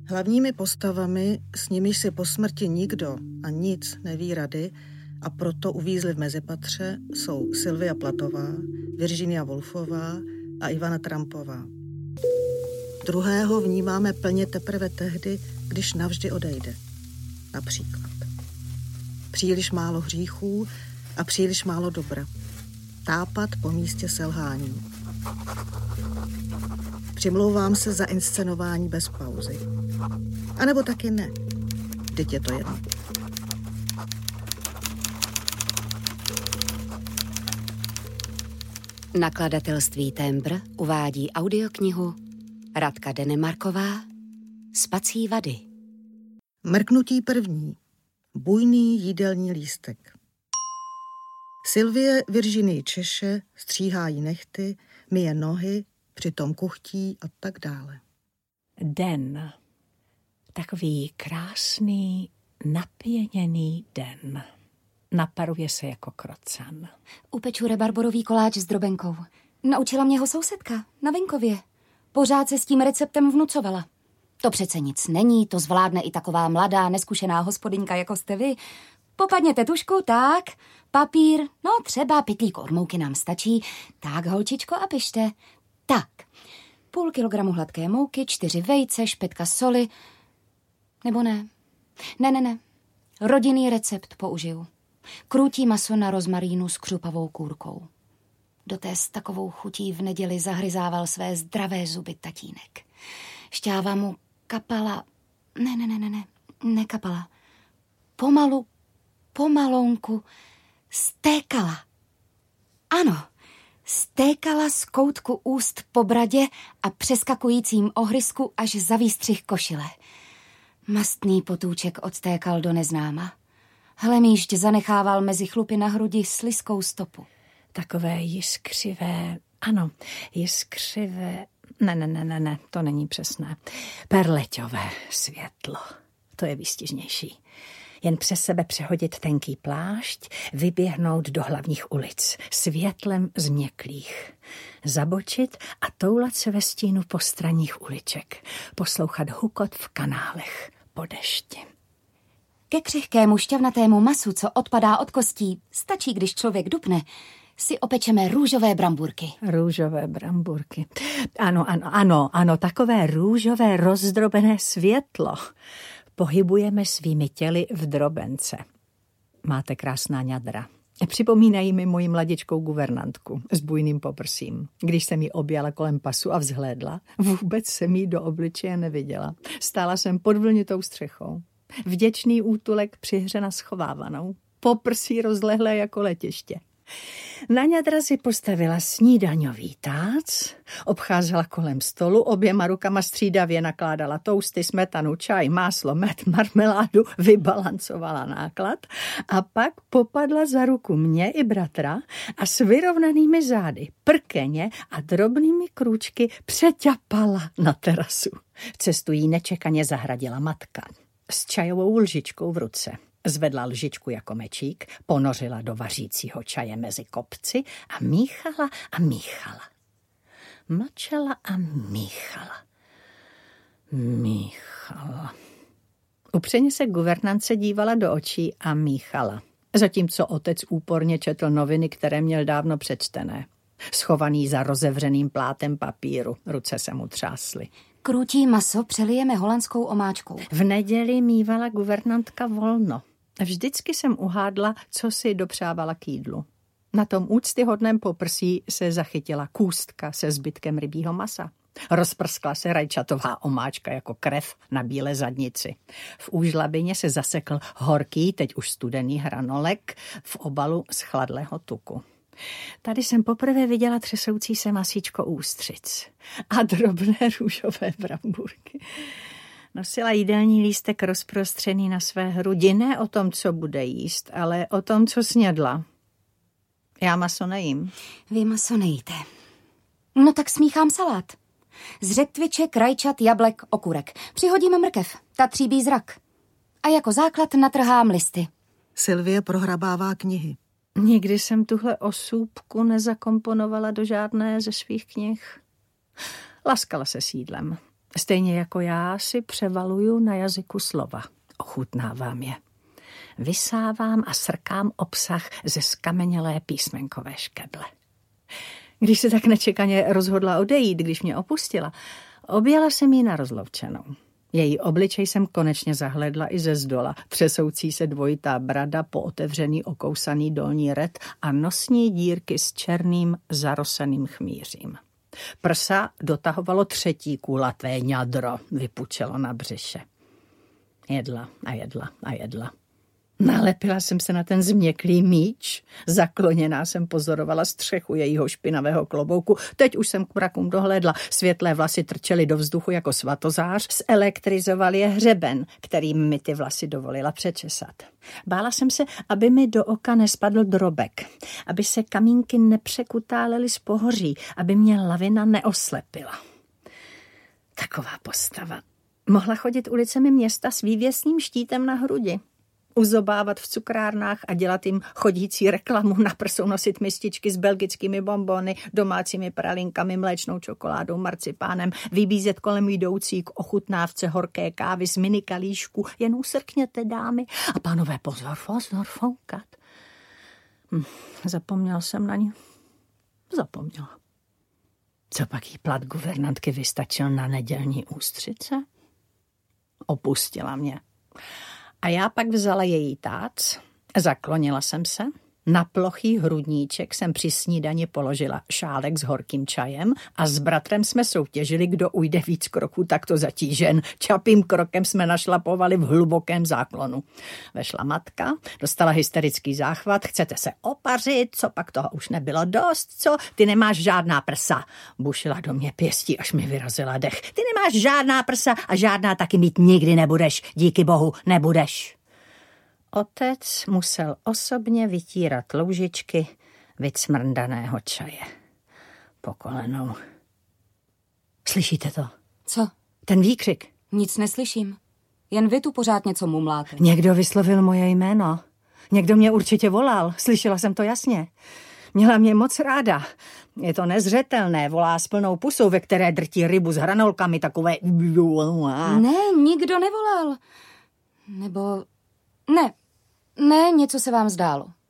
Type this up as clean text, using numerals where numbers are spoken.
Hlavními postavami, s nimiž si po smrti nikdo a nic neví rady a proto uvízli v mezipatře, jsou Sylvia Platová, Virginia Woolfová a Ivana Trumpová. Druhého vnímáme plně teprve tehdy, když navždy odejde. Například. Příliš málo hříchů a příliš málo dobra. Tápat po místě selhání. Přimlouvám se za inscenování bez pauzy. A nebo taky ne. Vždyť je to jedno. Nakladatelství Tembr uvádí audioknihu Radka Denemarková Spací vady. Mrknutí první. Bujný jídelní lístek. Sylvie Virginii češe, stříhá jí nehty, myje nohy, přitom kuchtí a tak dále. Den. Takový krásný, napěněný den. Naparuje se jako krocan. Upeču rebarborový koláč s drobenkou. Naučila mě ho sousedka na venkově. Pořád se s tím receptem vnucovala. To přece nic není, to zvládne i taková mladá, neskušená hospodyňka, jako jste vy. Popadněte tušku, tak, papír, no třeba pytlík od mouky nám stačí. Tak, holčičko, a pište. Tak, 0,5 kilogramu hladké mouky, 4 vejce, špetka soli. Nebo ne? Ne. Rodinný recept použiju. Krůtí maso na rozmarínu s křupavou kůrkou. Do té s takovou chutí v neděli zahryzával své zdravé zuby tatínek. Šťáva mu kapala... Ne kapala. Pomalonku stékala. Ano, stékala z koutku úst po bradě a přeskakujícím ohrysku až za výstřih košile. Mastný potůček odstékal do neznáma. Hlemýšť zanechával mezi chlupy na hrudi slizkou stopu. Takové jiskřivé, ano, jiskřivé, ne, to není přesné. Perleťové světlo, to je výstižnější. Jen přes sebe přehodit tenký plášť, vyběhnout do hlavních ulic, světlem změklých. Zabočit a toulat se ve stínu postranních uliček, poslouchat hukot v kanálech po dešti. Ke křehkému šťavnatému masu, co odpadá od kostí, stačí, když člověk dupne, si opečeme růžové bramburky. Růžové bramburky. Ano, takové růžové rozdrobené světlo. Pohybujeme svými těly v drobence. Máte krásná ňadra. Připomínají mi moji mladičkou guvernantku s bujným poprsím. Když jsem ji objala kolem pasu a vzhlédla, vůbec jsem jí do obličeje neviděla. Stála jsem pod vlnitou střechou. Vděčný útulek přihřena schovávanou. Poprsí rozlehlé jako letiště. Na ňadra si postavila snídaňový tác, obcházela kolem stolu, oběma rukama střídavě nakládala tousty, smetanu, čaj, máslo, med, marmeládu, vybalancovala náklad a pak popadla za ruku mě i bratra a s vyrovnanými zády, prkeně a drobnými krůčky přeťapala na terasu. Cestu jí nečekaně zahradila matka s čajovou lžičkou v ruce. Zvedla lžičku jako mečík, ponořila do vařícího čaje mezi kopci a míchala. Mlčela a míchala. Upřeně se guvernance dívala do očí a míchala. Zatímco otec úporně četl noviny, které měl dávno přečtené. Schovaný za rozevřeným plátem papíru, ruce se mu třásly. Krůtí maso přelijeme holandskou omáčkou. V neděli mívala guvernantka volno. Vždycky jsem uhádla, co si dopřávala k jídlu. Na tom úctyhodném poprsí se zachytila kůstka se zbytkem rybího masa. Rozprskla se rajčatová omáčka jako krev na bílé zadnici. V úžlabině se zasekl horký, teď už studený hranolek v obalu z chladlého tuku. Tady jsem poprvé viděla třesoucí se masíčko ústřic a drobné růžové bramburky. Nosila jídelní lístek rozprostřený na své hrudi, ne o tom, co bude jíst, ale o tom, co snědla. Já maso nejím. Vy maso nejíte. No tak smíchám salát. Z řetkviček, rajčat, jablek, okurek. Přihodím mrkev, ta tříbí zrak. A jako základ natrhám listy. Sylvie prohrabává knihy. Nikdy jsem tuhle osůbku nezakomponovala do žádné ze svých knih. Laskala se s jídlem. Stejně jako já si převaluju na jazyku slova. Ochutnávám je. Vysávám a srkám obsah ze skamenělé písmenkové škeble. Když se tak nečekaně rozhodla odejít, když mě opustila, objela jsem ji na rozloučenou. Její obličej jsem konečně zahledla i ze zdola, třesoucí se dvojitá brada, pootevřený okousaný dolní ret a nosní dírky s černým zaroseným chmýřím. Prsa dotahovalo třetí kulaté ňadro, vypučelo na břiše. Jedla a jedla a jedla. Nalepila jsem se na ten změklý míč, zakloněná jsem pozorovala střechu jejího špinavého klobouku. Teď už jsem k mrakům dohlédla, světlé vlasy trčely do vzduchu jako svatozář, zelektrizoval je hřeben, kterým mi ty vlasy dovolila přečesat. Bála jsem se, aby mi do oka nespadl drobek, aby se kamínky nepřekutálely z pohoří, aby mě lavina neoslepila. Taková postava mohla chodit ulicemi města s vývěsným štítem na hrudi, uzobávat v cukrárnách a dělat jim chodící reklamu, na prsou nosit mističky s belgickými bonbony, domácími pralinkami, mléčnou čokoládou, marcipánem, vybízet kolem jdoucí k ochutnávce horké kávy z mini kalíšku. Jen usrkněte, dámy. A pánové, pozor, foukat. Zapomněl jsem na ní. Zapomněla. Co pak jí plat guvernantky vystačil na nedělní ústřice? Opustila mě. A já pak vzala její tác, zaklonila jsem se, na plochý hrudníček jsem při snídani položila šálek s horkým čajem a s bratrem jsme soutěžili, kdo ujde víc kroků takto zatížen. Čapým krokem jsme našlapovali v hlubokém záklonu. Vešla matka, dostala hysterický záchvat. Chcete se opařit, co pak toho už nebylo dost, co? Ty nemáš žádná prsa. Bušila do mě pěstí, až mi vyrazila dech. Ty nemáš žádná prsa a žádná taky mít nikdy nebudeš. Díky bohu, nebudeš. Otec musel osobně vytírat loužičky vycmrdaného čaje. Po kolenou. Slyšíte to? Co? Ten výkřik. Nic neslyším. Jen vy tu pořád něco mumláte. Někdo vyslovil moje jméno. Někdo mě určitě volal. Slyšela jsem to jasně. Měla mě moc ráda. Je to nezřetelné. Volá s plnou pusou, ve které drtí rybu s hranolkami takové... Ne, nikdo nevolal. Nebo... Ne, něco se vám zdálo.